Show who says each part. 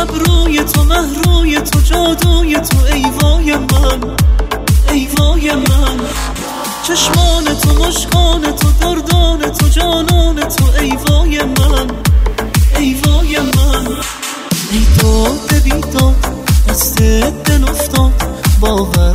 Speaker 1: ابروی تو مهروی تو جادوی تو ای وای من ای وای من چشمان تو مشکان تو دردان تو جانان تو ای وای من ای وای من ای داد بیداد از دل افتاد باور